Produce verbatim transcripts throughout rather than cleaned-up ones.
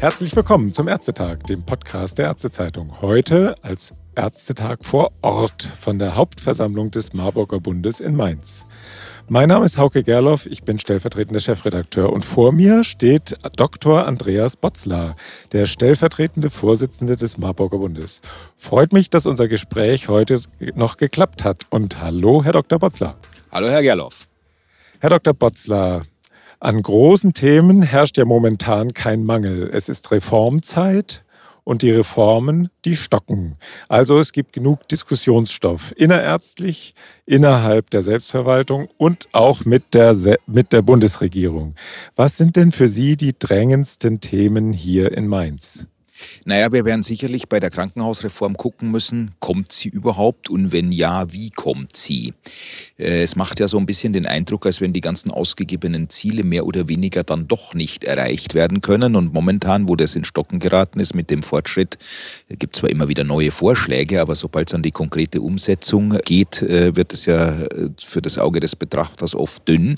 Herzlich willkommen zum Ärztetag, dem Podcast der Ärztezeitung. Heute als Ärztetag vor Ort von der Hauptversammlung des Marburger Bundes in Mainz. Mein Name ist Hauke Gerloff, ich bin stellvertretender Chefredakteur und vor mir steht Doktor Andreas Botzler, der stellvertretende Vorsitzende des Marburger Bundes. Freut mich, dass unser Gespräch heute noch geklappt hat. Und hallo, Herr Doktor Botzler. Hallo, Herr Gerloff. Herr Doktor Botzler, an großen Themen herrscht ja momentan kein Mangel. Es ist Reformzeit und die Reformen, die stocken. Also es gibt genug Diskussionsstoff, innerärztlich, innerhalb der Selbstverwaltung und auch mit der, mit der Bundesregierung. Was sind denn für Sie die drängendsten Themen hier in Mainz? Naja, wir werden sicherlich bei der Krankenhausreform gucken müssen, kommt sie überhaupt und wenn ja, wie kommt sie? Es macht ja so ein bisschen den Eindruck, als wenn die ganzen ausgegebenen Ziele mehr oder weniger dann doch nicht erreicht werden können. Und momentan, wo das in Stocken geraten ist mit dem Fortschritt, gibt es zwar immer wieder neue Vorschläge, aber sobald es an die konkrete Umsetzung geht, wird es ja für das Auge des Betrachters oft dünn.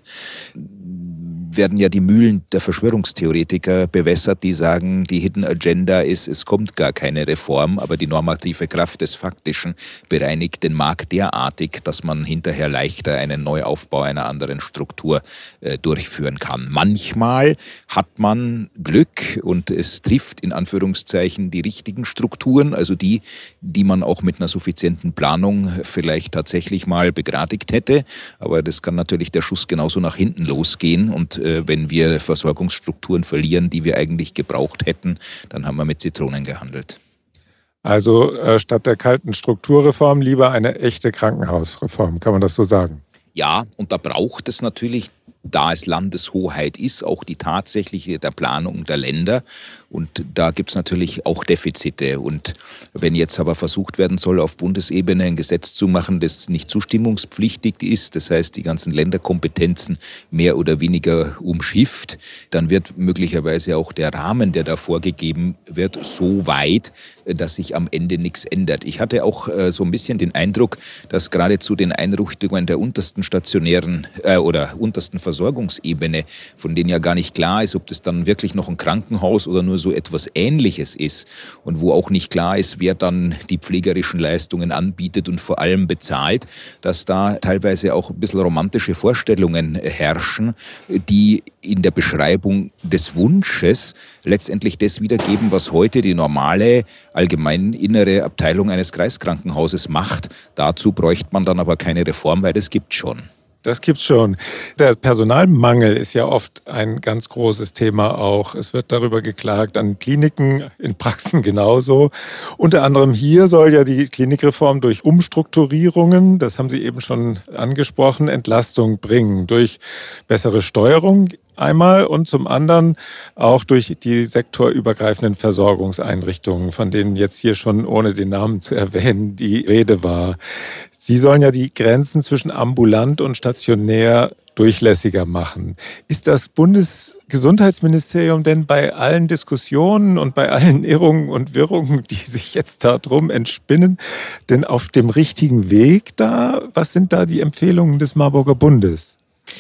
Werden ja die Mühlen der Verschwörungstheoretiker bewässert, die sagen, die Hidden Agenda ist, es kommt gar keine Reform, aber die normative Kraft des Faktischen bereinigt den Markt derartig, dass man hinterher leichter einen Neuaufbau einer anderen Struktur äh, durchführen kann. Manchmal hat man Glück und es trifft in Anführungszeichen die richtigen Strukturen, also die, die man auch mit einer suffizienten Planung vielleicht tatsächlich mal begradigt hätte, aber das kann natürlich der Schuss genauso nach hinten losgehen und wenn wir Versorgungsstrukturen verlieren, die wir eigentlich gebraucht hätten, dann haben wir mit Zitronen gehandelt. Also äh, statt der kalten Strukturreform lieber eine echte Krankenhausreform, kann man das so sagen? Ja, und da braucht es natürlich, da es Landeshoheit ist, auch die tatsächliche der Planung der Länder. Und da gibt es natürlich auch Defizite. Und wenn jetzt aber versucht werden soll, auf Bundesebene ein Gesetz zu machen, das nicht zustimmungspflichtig ist, das heißt, die ganzen Länderkompetenzen mehr oder weniger umschifft, dann wird möglicherweise auch der Rahmen, der da vorgegeben wird, so weit, dass sich am Ende nichts ändert. Ich hatte auch äh, so ein bisschen den Eindruck, dass gerade zu den Einrichtungen der untersten stationären äh, oder untersten Versorgungsebene, von denen ja gar nicht klar ist, ob das dann wirklich noch ein Krankenhaus oder nur so etwas Ähnliches ist und wo auch nicht klar ist, wer dann die pflegerischen Leistungen anbietet und vor allem bezahlt, dass da teilweise auch ein bisschen romantische Vorstellungen herrschen, die in der Beschreibung des Wunsches letztendlich das wiedergeben, was heute die normale, allgemein innere Abteilung eines Kreiskrankenhauses macht. Dazu bräuchte man dann aber keine Reform, weil das gibt schon. Das gibt's schon. Der Personalmangel ist ja oft ein ganz großes Thema auch. Es wird darüber geklagt an Kliniken, in Praxen genauso. Unter anderem hier soll ja die Klinikreform durch Umstrukturierungen, das haben Sie eben schon angesprochen, Entlastung bringen. Durch bessere Steuerung einmal und zum anderen auch durch die sektorübergreifenden Versorgungseinrichtungen, von denen jetzt hier schon, ohne den Namen zu erwähnen, die Rede war. Sie sollen ja die Grenzen zwischen ambulant und stationär durchlässiger machen. Ist das Bundesgesundheitsministerium denn bei allen Diskussionen und bei allen Irrungen und Wirrungen, die sich jetzt darum entspinnen, denn auf dem richtigen Weg da? Was sind da die Empfehlungen des Marburger Bundes?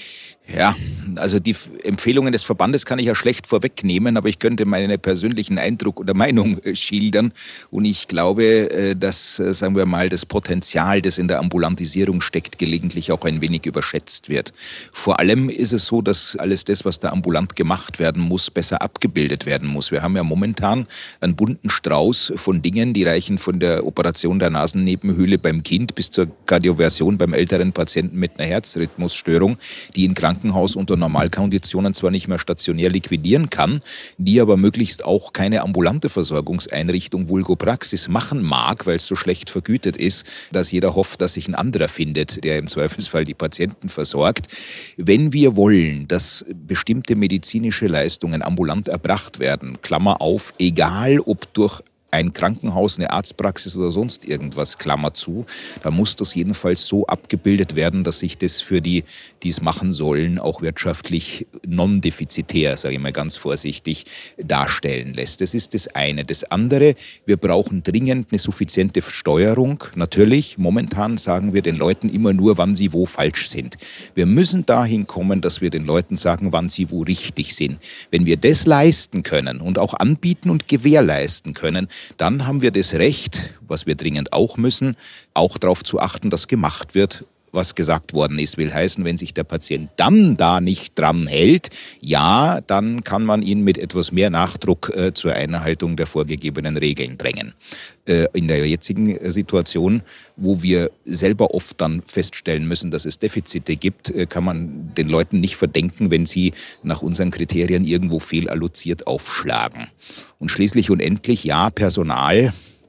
Ja, also die Empfehlungen des Verbandes kann ich ja schlecht vorwegnehmen, aber ich könnte meinen persönlichen Eindruck oder Meinung schildern. Und ich glaube, dass, sagen wir mal, das Potenzial, das in der Ambulantisierung steckt, gelegentlich auch ein wenig überschätzt wird. Vor allem ist es so, dass alles das, was da ambulant gemacht werden muss, besser abgebildet werden muss. Wir haben ja momentan einen bunten Strauß von Dingen, die reichen von der Operation der Nasennebenhöhle beim Kind bis zur Kardioversion beim älteren Patienten mit einer Herzrhythmusstörung, die in Krankenhaus unter Normalkonditionen zwar nicht mehr stationär liquidieren kann, die aber möglichst auch keine ambulante Versorgungseinrichtung vulgo Praxis machen mag, weil es so schlecht vergütet ist, dass jeder hofft, dass sich ein anderer findet, der im Zweifelsfall die Patienten versorgt. Wenn wir wollen, dass bestimmte medizinische Leistungen ambulant erbracht werden, Klammer auf, egal ob durch ein Krankenhaus, eine Arztpraxis oder sonst irgendwas, Klammer zu, dann muss das jedenfalls so abgebildet werden, dass sich das für die, die es machen sollen, auch wirtschaftlich non-defizitär, sage ich mal ganz vorsichtig, darstellen lässt. Das ist das eine. Das andere, wir brauchen dringend eine suffiziente Steuerung. Natürlich, momentan sagen wir den Leuten immer nur, wann sie wo falsch sind. Wir müssen dahin kommen, dass wir den Leuten sagen, wann sie wo richtig sind. Wenn wir das leisten können und auch anbieten und gewährleisten können, dann haben wir das Recht, was wir dringend auch müssen, auch darauf zu achten, dass gemacht wird, was gesagt worden ist. Will heißen, wenn sich der Patient dann da nicht dran hält, ja, dann kann man ihn mit etwas mehr Nachdruck äh, zur Einhaltung der vorgegebenen Regeln drängen. Äh, in der jetzigen Situation, wo wir selber oft dann feststellen müssen, dass es Defizite gibt, äh, kann man den Leuten nicht verdenken, wenn sie nach unseren Kriterien irgendwo fehlalloziert aufschlagen. Und schließlich und endlich, ja, Personal.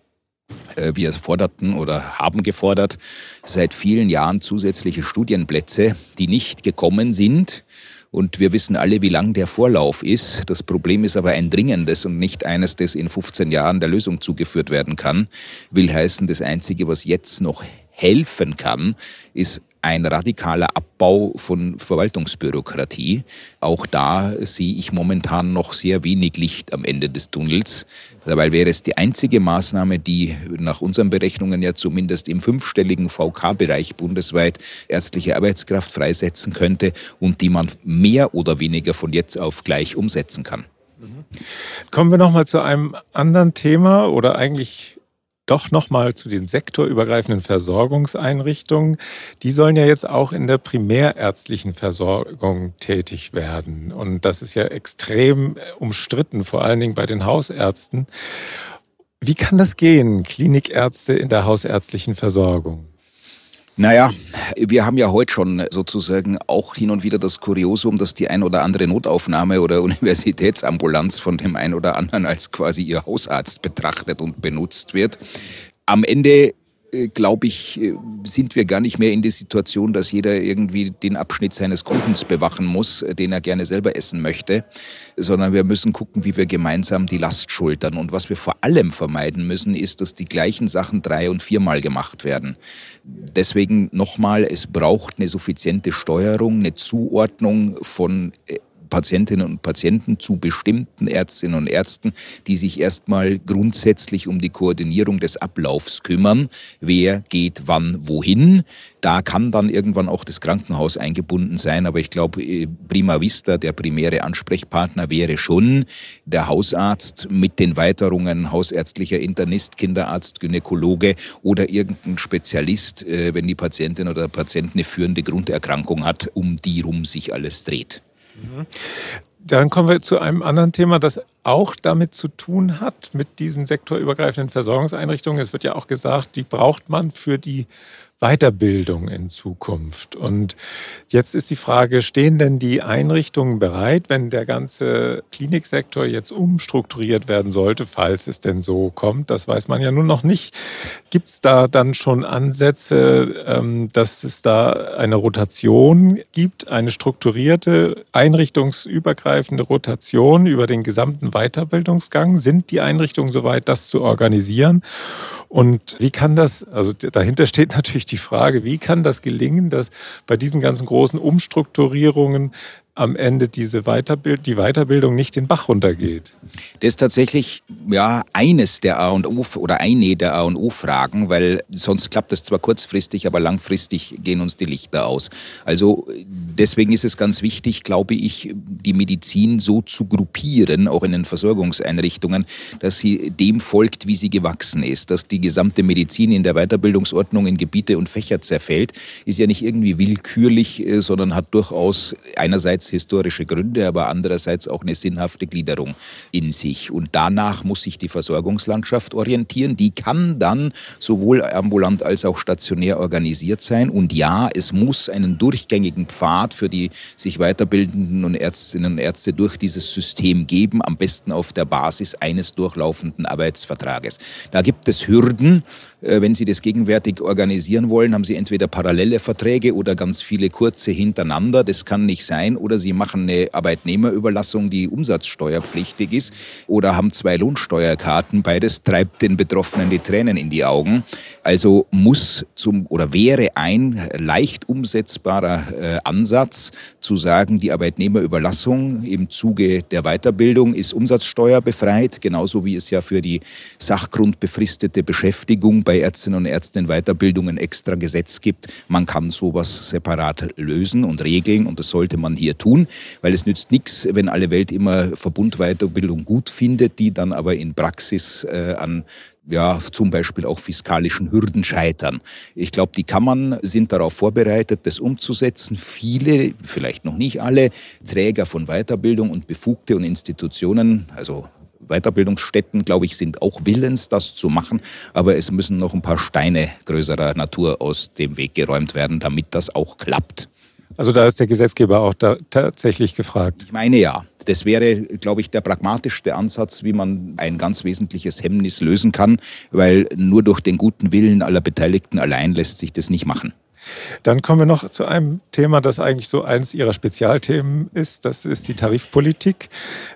Wir forderten oder haben gefordert seit vielen Jahren zusätzliche Studienplätze, die nicht gekommen sind. Und wir wissen alle, wie lang der Vorlauf ist. Das Problem ist aber ein dringendes und nicht eines, das in fünfzehn Jahren der Lösung zugeführt werden kann. Will heißen, das Einzige, was jetzt noch helfen kann, ist ein radikaler Abbau von Verwaltungsbürokratie. Auch da sehe ich momentan noch sehr wenig Licht am Ende des Tunnels. Dabei wäre es die einzige Maßnahme, die nach unseren Berechnungen ja zumindest im fünfstelligen V K-Bereich bundesweit ärztliche Arbeitskraft freisetzen könnte und die man mehr oder weniger von jetzt auf gleich umsetzen kann. Kommen wir nochmal zu einem anderen Thema oder eigentlich doch nochmal zu den sektorübergreifenden Versorgungseinrichtungen. Die sollen ja jetzt auch in der primärärztlichen Versorgung tätig werden. Und das ist ja extrem umstritten, vor allen Dingen bei den Hausärzten. Wie kann das gehen, Klinikärzte in der hausärztlichen Versorgung? Naja, wir haben ja heute schon sozusagen auch hin und wieder das Kuriosum, dass die ein oder andere Notaufnahme oder Universitätsambulanz von dem einen oder anderen als quasi ihr Hausarzt betrachtet und benutzt wird. Am Ende, glaube ich, sind wir gar nicht mehr in der Situation, dass jeder irgendwie den Abschnitt seines Kuchens bewachen muss, den er gerne selber essen möchte, sondern wir müssen gucken, wie wir gemeinsam die Last schultern. Und was wir vor allem vermeiden müssen, ist, dass die gleichen Sachen drei- und viermal gemacht werden. Deswegen nochmal, es braucht eine suffiziente Steuerung, eine Zuordnung von Patientinnen und Patienten zu bestimmten Ärztinnen und Ärzten, die sich erstmal grundsätzlich um die Koordinierung des Ablaufs kümmern. Wer geht wann wohin? Da kann dann irgendwann auch das Krankenhaus eingebunden sein, aber ich glaube, prima vista, der primäre Ansprechpartner wäre schon der Hausarzt mit den Weiterungen hausärztlicher Internist, Kinderarzt, Gynäkologe oder irgendein Spezialist, wenn die Patientin oder der Patient eine führende Grunderkrankung hat, um die rum sich alles dreht. Dann kommen wir zu einem anderen Thema, das auch damit zu tun hat, mit diesen sektorübergreifenden Versorgungseinrichtungen. Es wird ja auch gesagt, die braucht man für die Weiterbildung in Zukunft. Und jetzt ist die Frage, stehen denn die Einrichtungen bereit, wenn der ganze Kliniksektor jetzt umstrukturiert werden sollte, falls es denn so kommt? Das weiß man ja nun noch nicht. Gibt es da dann schon Ansätze, dass es da eine Rotation gibt, eine strukturierte, einrichtungsübergreifende Rotation über den gesamten Weiterbildungsgang? Sind die Einrichtungen soweit, das zu organisieren? Und wie kann das, also dahinter steht natürlich die Frage, wie kann das gelingen, dass bei diesen ganzen großen Umstrukturierungen am Ende diese Weiterbild- die Weiterbildung nicht den Bach runtergeht? Das ist tatsächlich ja eines der A und O oder eine der A und O-Fragen, weil sonst klappt das zwar kurzfristig, aber langfristig gehen uns die Lichter aus. Also deswegen ist es ganz wichtig, glaube ich, die Medizin so zu gruppieren, auch in den Versorgungseinrichtungen, dass sie dem folgt, wie sie gewachsen ist. Dass die gesamte Medizin in der Weiterbildungsordnung in Gebiete und Fächer zerfällt, ist ja nicht irgendwie willkürlich, sondern hat durchaus einerseits historische Gründe, aber andererseits auch eine sinnhafte Gliederung in sich. Und danach muss sich die Versorgungslandschaft orientieren. Die kann dann sowohl ambulant als auch stationär organisiert sein. Und ja, es muss einen durchgängigen Pfad für die sich weiterbildenden und Ärztinnen und Ärzte durch dieses System geben, am besten auf der Basis eines durchlaufenden Arbeitsvertrages. Da gibt es Hürden, Wenn Sie das gegenwärtig organisieren wollen, haben Sie entweder parallele Verträge oder ganz viele kurze hintereinander. Das kann nicht sein. Oder Sie machen eine Arbeitnehmerüberlassung, die umsatzsteuerpflichtig ist, oder haben zwei Lohnsteuerkarten. Beides treibt den Betroffenen die Tränen in die Augen. Also muss zum oder wäre ein leicht umsetzbarer äh, Ansatz zu sagen, die Arbeitnehmerüberlassung im Zuge der Weiterbildung ist umsatzsteuerbefreit, genauso wie es ja für die sachgrundbefristete Beschäftigung bei Ärztinnen und Ärzten in Weiterbildungen extra Gesetz gibt. Man kann sowas separat lösen und regeln und das sollte man hier tun, weil es nützt nichts, wenn alle Welt immer Verbundweiterbildung gut findet, die dann aber in Praxis äh, an ja, zum Beispiel auch fiskalischen Hürden scheitern. Ich glaube, die Kammern sind darauf vorbereitet, das umzusetzen. Viele, vielleicht noch nicht alle, Träger von Weiterbildung und Befugte und Institutionen, also Weiterbildungsstätten, glaube ich, sind auch willens, das zu machen. Aber es müssen noch ein paar Steine größerer Natur aus dem Weg geräumt werden, damit das auch klappt. Also da ist der Gesetzgeber auch da tatsächlich gefragt. Ich meine ja. Das wäre, glaube ich, der pragmatischste Ansatz, wie man ein ganz wesentliches Hemmnis lösen kann, weil nur durch den guten Willen aller Beteiligten allein lässt sich das nicht machen. Dann kommen wir noch zu einem Thema, das eigentlich so eines Ihrer Spezialthemen ist. Das ist die Tarifpolitik.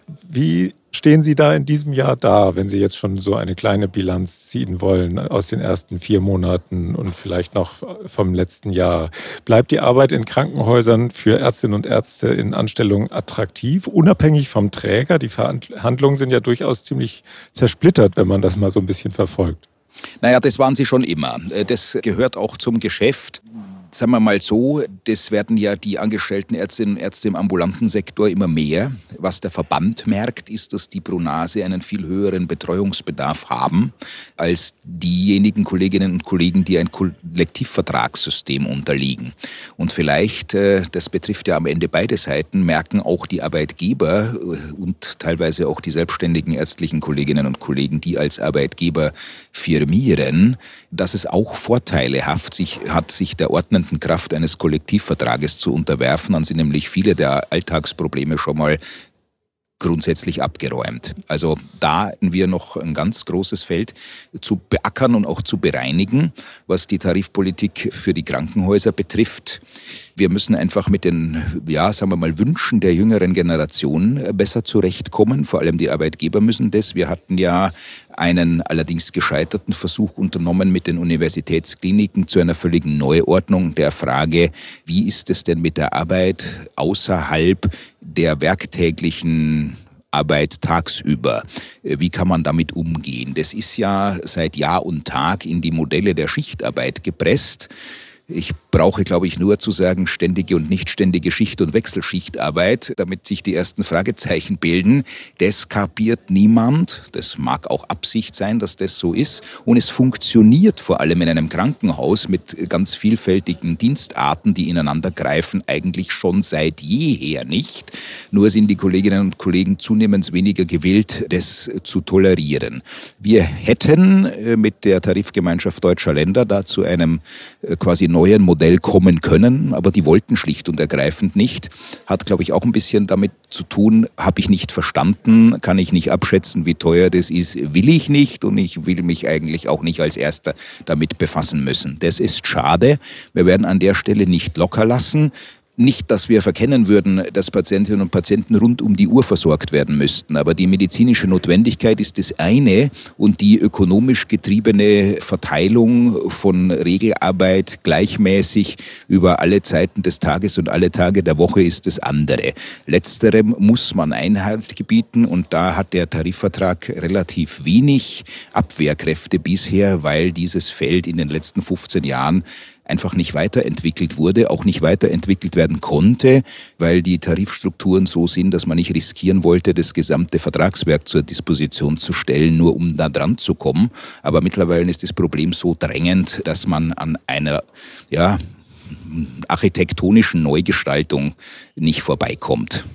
Wie stehen Sie da in diesem Jahr da, wenn Sie jetzt schon so eine kleine Bilanz ziehen wollen aus den ersten vier Monaten und vielleicht noch vom letzten Jahr? Bleibt die Arbeit in Krankenhäusern für Ärztinnen und Ärzte in Anstellung attraktiv, unabhängig vom Träger? Die Verhandlungen sind ja durchaus ziemlich zersplittert, wenn man das mal so ein bisschen verfolgt. Naja, das waren sie schon immer. Das gehört auch zum Geschäft. Sagen wir mal so, das werden ja die angestellten Ärztinnen und Ärzte im ambulanten Sektor immer mehr. Was der Verband merkt, ist, dass die pro Nase einen viel höheren Betreuungsbedarf haben als diejenigen Kolleginnen und Kollegen, die ein Kollektivvertragssystem unterliegen. Und vielleicht, das betrifft ja am Ende beide Seiten, merken auch die Arbeitgeber und teilweise auch die selbstständigen ärztlichen Kolleginnen und Kollegen, die als Arbeitgeber firmieren, dass es auch vorteilhaft sich, hat, sich der ordnenden Kraft eines Kollektivvertrages zu unterwerfen, dann sind nämlich viele der Alltagsprobleme schon mal grundsätzlich abgeräumt. Also da hatten wir noch ein ganz großes Feld zu beackern und auch zu bereinigen, was die Tarifpolitik für die Krankenhäuser betrifft. Wir müssen einfach mit den, ja, sagen wir mal, Wünschen der jüngeren Generation besser zurechtkommen. Vor allem die Arbeitgeber müssen das. Wir hatten ja einen allerdings gescheiterten Versuch unternommen mit den Universitätskliniken zu einer völligen Neuordnung der Frage, wie ist es denn mit der Arbeit außerhalb der werktäglichen Arbeit tagsüber. Wie kann man damit umgehen? Das ist ja seit Jahr und Tag in die Modelle der Schichtarbeit gepresst. Ich brauche, glaube ich, nur zu sagen, ständige und nichtständige Schicht- und Wechselschichtarbeit, damit sich die ersten Fragezeichen bilden. Das kapiert niemand. Das mag auch Absicht sein, dass das so ist. Und es funktioniert vor allem in einem Krankenhaus mit ganz vielfältigen Dienstarten, die ineinander greifen, eigentlich schon seit jeher nicht. Nur sind die Kolleginnen und Kollegen zunehmend weniger gewillt, das zu tolerieren. Wir hätten mit der Tarifgemeinschaft Deutscher Länder da zu einem quasi neuen Modell kommen können, aber die wollten schlicht und ergreifend nicht. Hat, glaube ich, auch ein bisschen damit zu tun, habe ich nicht verstanden, kann ich nicht abschätzen, wie teuer das ist, will ich nicht und ich will mich eigentlich auch nicht als Erster damit befassen müssen. Das ist schade. Wir werden an der Stelle nicht locker lassen. Nicht, dass wir verkennen würden, dass Patientinnen und Patienten rund um die Uhr versorgt werden müssten. Aber die medizinische Notwendigkeit ist das eine und die ökonomisch getriebene Verteilung von Regelarbeit gleichmäßig über alle Zeiten des Tages und alle Tage der Woche ist das andere. Letzterem muss man Einhalt gebieten und da hat der Tarifvertrag relativ wenig Abwehrkräfte bisher, weil dieses Feld in den letzten fünfzehn Jahren einfach nicht weiterentwickelt wurde, auch nicht weiterentwickelt werden konnte, weil die Tarifstrukturen so sind, dass man nicht riskieren wollte, das gesamte Vertragswerk zur Disposition zu stellen, nur um da dran zu kommen. Aber mittlerweile ist das Problem so drängend, dass man an einer, ja, architektonischen Neugestaltung nicht vorbeikommt.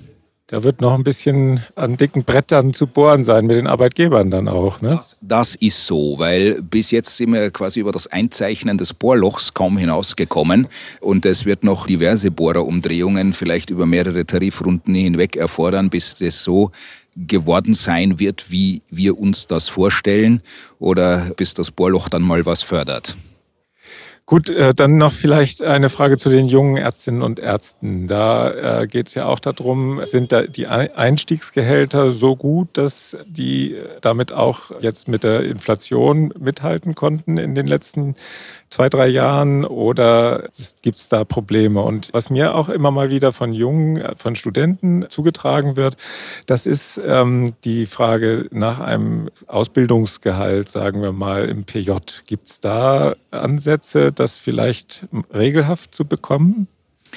Da wird noch ein bisschen an dicken Brettern zu bohren sein, mit den Arbeitgebern dann auch, ne? Das, das ist so, weil bis jetzt sind wir quasi über das Einzeichnen des Bohrlochs kaum hinausgekommen und es wird noch diverse Bohrerumdrehungen vielleicht über mehrere Tarifrunden hinweg erfordern, bis das so geworden sein wird, wie wir uns das vorstellen oder bis das Bohrloch dann mal was fördert. Gut, dann noch vielleicht eine Frage zu den jungen Ärztinnen und Ärzten. Da äh, geht es ja auch darum, sind da die Einstiegsgehälter so gut, dass die damit auch jetzt mit der Inflation mithalten konnten in den letzten zwei, drei Jahren oder gibt es da Probleme? Und was mir auch immer mal wieder von Jungen, von Studenten zugetragen wird, das ist ähm, die Frage nach einem Ausbildungsgehalt, sagen wir mal, im P J. Gibt es da Ansätze, das vielleicht regelhaft zu bekommen?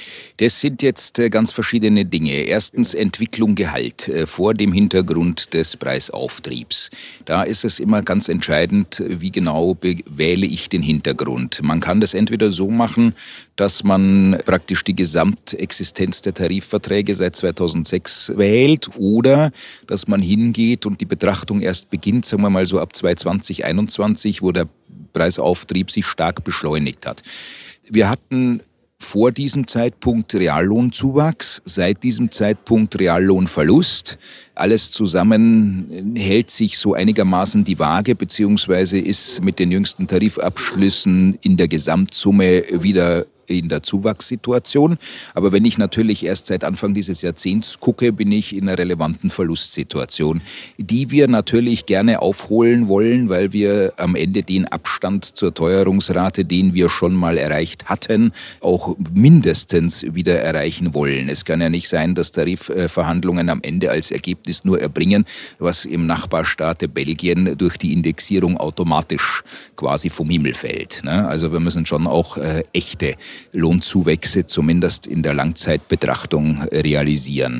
Das sind jetzt ganz verschiedene Dinge. Erstens Entwicklung Gehalt vor dem Hintergrund des Preisauftriebs. Da ist es immer ganz entscheidend, wie genau wähle ich den Hintergrund. Man kann das entweder so machen, dass man praktisch die Gesamtexistenz der Tarifverträge seit zweitausendsechs wählt oder dass man hingeht und die Betrachtung erst beginnt, sagen wir mal so ab zwanzig einundzwanzig, wo der Preisauftrieb sich stark beschleunigt hat. Wir hatten vor diesem Zeitpunkt Reallohnzuwachs, seit diesem Zeitpunkt Reallohnverlust. Alles zusammen hält sich so einigermaßen die Waage, beziehungsweise ist mit den jüngsten Tarifabschlüssen in der Gesamtsumme wieder in der Zuwachssituation. Aber wenn ich natürlich erst seit Anfang dieses Jahrzehnts gucke, bin ich in einer relevanten Verlustsituation, die wir natürlich gerne aufholen wollen, weil wir am Ende den Abstand zur Teuerungsrate, den wir schon mal erreicht hatten, auch mindestens wieder erreichen wollen. Es kann ja nicht sein, dass Tarifverhandlungen am Ende als Ergebnis nur erbringen, was im Nachbarstaat Belgien durch die Indexierung automatisch quasi vom Himmel fällt. Also wir müssen schon auch äh, echte Lohnzuwächse zumindest in der Langzeitbetrachtung realisieren.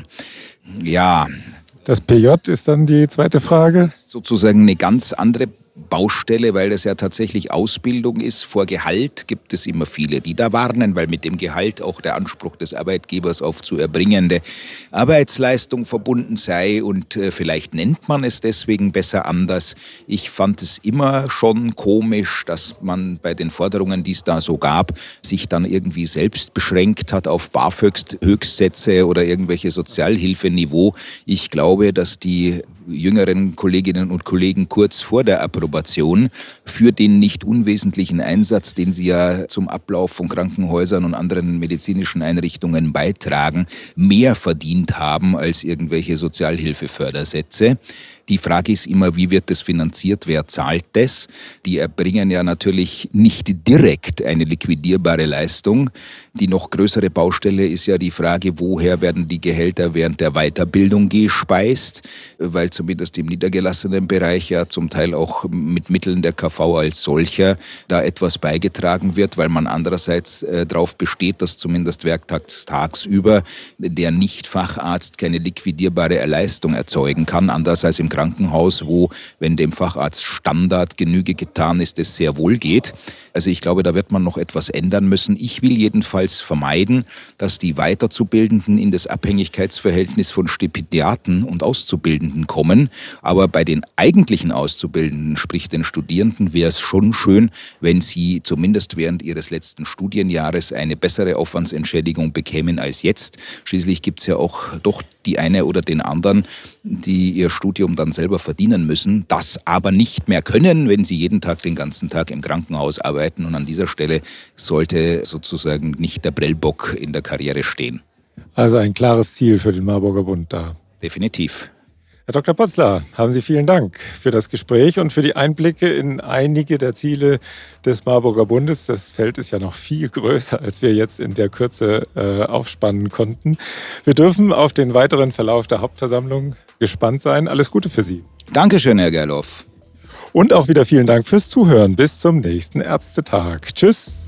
Ja. Das P J ist dann die zweite Frage. Das ist sozusagen eine ganz andere Baustelle, weil das ja tatsächlich Ausbildung ist. Vor Gehalt gibt es immer viele, die da warnen, weil mit dem Gehalt auch der Anspruch des Arbeitgebers auf zu erbringende Arbeitsleistung verbunden sei und äh, vielleicht nennt man es deswegen besser anders. Ich fand es immer schon komisch, dass man bei den Forderungen, die es da so gab, sich dann irgendwie selbst beschränkt hat auf BAföG-Höchstsätze oder irgendwelche Sozialhilfeniveau. Ich glaube, dass die jüngeren Kolleginnen und Kollegen kurz vor der Approbation für den nicht unwesentlichen Einsatz, den sie ja zum Ablauf von Krankenhäusern und anderen medizinischen Einrichtungen beitragen, mehr verdient haben als irgendwelche Sozialhilfefördersätze. Die Frage ist immer, wie wird das finanziert, wer zahlt das? Die erbringen ja natürlich nicht direkt eine liquidierbare Leistung. Die noch größere Baustelle ist ja die Frage, woher werden die Gehälter während der Weiterbildung gespeist, weil zumindest im niedergelassenen Bereich ja zum Teil auch mit Mitteln der K V als solcher da etwas beigetragen wird, weil man andererseits äh, darauf besteht, dass zumindest werktags tagsüber der Nicht-Facharzt keine liquidierbare Leistung erzeugen kann, anders als im Krankenhaus, wo, wenn dem Facharzt Standard Genüge getan ist, es sehr wohl geht. Also ich glaube, da wird man noch etwas ändern müssen. Ich will jedenfalls vermeiden, dass die Weiterzubildenden in das Abhängigkeitsverhältnis von Stipendiaten und Auszubildenden kommen. Aber bei den eigentlichen Auszubildenden, sprich den Studierenden, wäre es schon schön, wenn sie zumindest während ihres letzten Studienjahres eine bessere Aufwandsentschädigung bekämen als jetzt. Schließlich gibt es ja auch doch die eine oder den anderen, die ihr Studium dann selber verdienen müssen, das aber nicht mehr können, wenn sie jeden Tag den ganzen Tag im Krankenhaus arbeiten. Und an dieser Stelle sollte sozusagen nicht der Prellbock in der Karriere stehen. Also ein klares Ziel für den Marburger Bund da. Definitiv. Herr Doktor Potzler, haben Sie vielen Dank für das Gespräch und für die Einblicke in einige der Ziele des Marburger Bundes. Das Feld ist ja noch viel größer, als wir jetzt in der Kürze äh, aufspannen konnten. Wir dürfen auf den weiteren Verlauf der Hauptversammlung gespannt sein. Alles Gute für Sie. Dankeschön, Herr Gerloff. Und auch wieder vielen Dank fürs Zuhören. Bis zum nächsten Ärztetag. Tschüss.